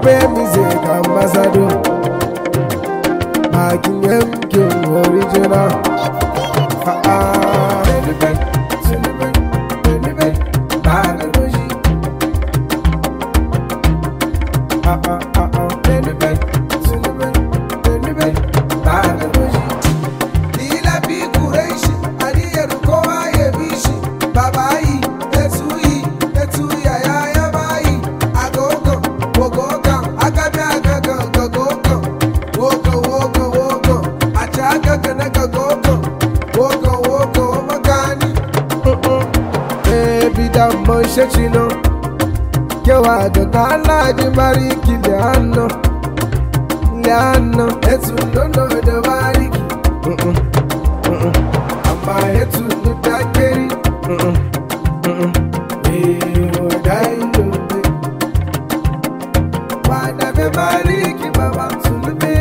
pay music ambassador. Making MK original. Shechino kewa ga kala di bariki liano etu nono de bariki amba etu nutakeri daindo wada be bariki baba sunbe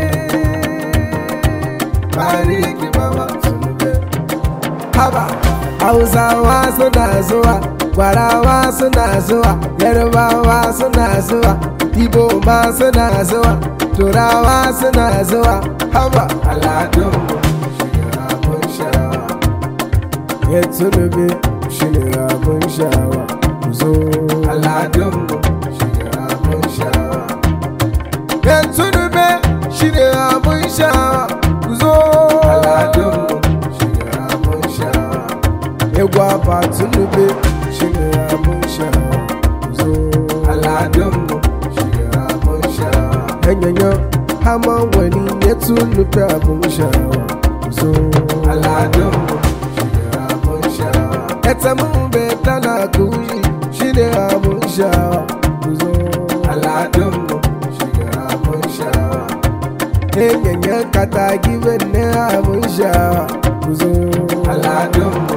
haba Hausawa suna zuwa, Gwarawa suna zuwa, Yarbawa suna zuwa, Igbo ma suna zuwa, Turawa suna zuwa, haba al'adunmu shine abun sha'awa. Yetsulube shine abun sha'awa, zo al'adunmu shine abun sha'awa. Yetsulube shine abun sha'awa, zo al'adunmu shine abun sha'awa. Egwa Batulube shine abun sha'awa, zo al'adunmu shine abun sha'awa. Yanyanyo hama wani Yetsulube abun sha'awa, zo al'adunmu shine abun sha'awa. Etamube tana kushi shine abun sha'awa, zo al'adunmu shine abun sha'awa. Yanyanyo katagi benne abun sha'awa, zo al'adunmu.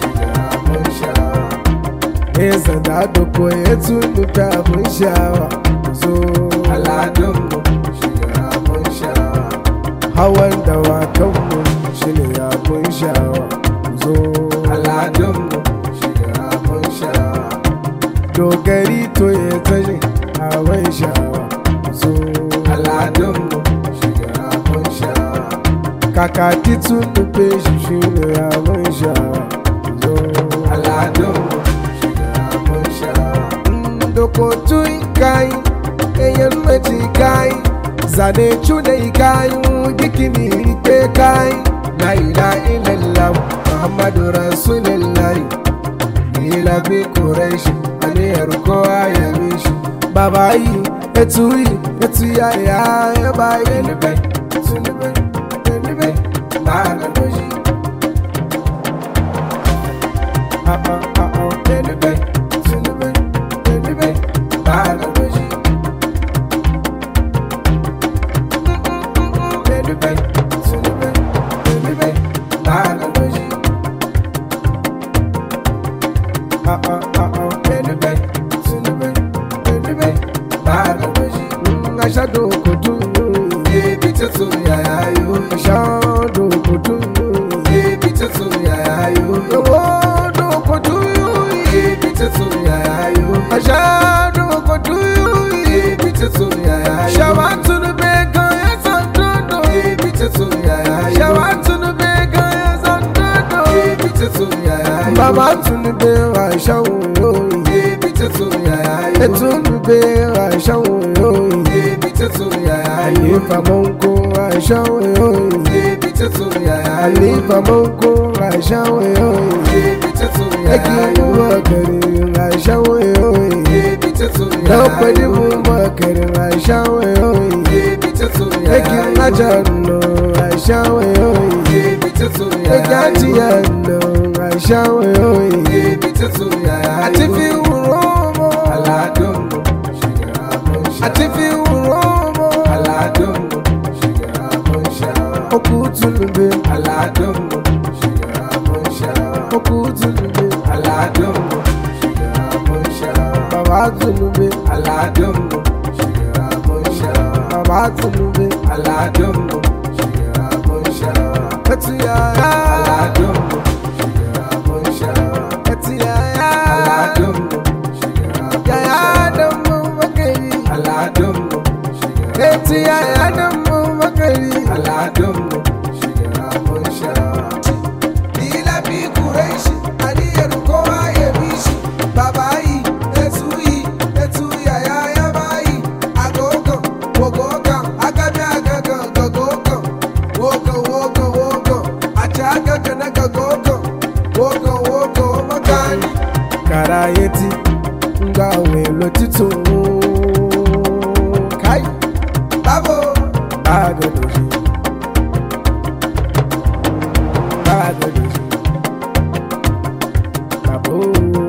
Eza da doko yetu nuka abun sha'awa, zo al'adunmu shine abun sha'awa. Hawan dawakanmu shine abun sha'awa, zo al'adunmu shine abun sha'awa. Dogari to ya tashi abun sha'awa, zo al'adunmu shine abun sha'awa. Kakaki tun nufe shi shine abun sha'awa, zo al'adunmu. Dokotu ikai, eyan meti ikai, zane chune ikai, dikini ite kai. La ilaha illallah, Muhammadu Rasulullah. Ila bi Quraish, ali yaruko ayamishi. Babai, etu ya ba yelebe, yelebe, maga doji. Yelebe. Shadow kutu, baby tutu ya yo. Shadow kutu, baby tutu ya yo. Shadow kutu, baby tutu ya yo. Shadow kutu, baby tutu ya yo. Shawatu no bega ya santo, baby tutu ya yo. Shawatu no bega ya santo, baby tutu ya yo. Baba tunu bega shawo, baby tutu ya yo. Tunu bega shawo. Alifa monko ashawe oi, alifa monko ashawe oi, eki mubakari ashawe oi, nobody mubakari ashawe oi, eki najano ashawe oi, eki atiyano ashawe oi, atifi uromo aladungu, atifi uromo aladungu, okutulube aladungu, okutulube aladungu, babatulube aladungu, babatulube aladungu, etiya aladungu, etiya aladungu, ya damu bakari aladungu. àkàrà yẹtí gba òun èlò títún káì báwo báàgọ̀dọ̀ ṣe báàgọ̀dọ̀ ṣe bàbá.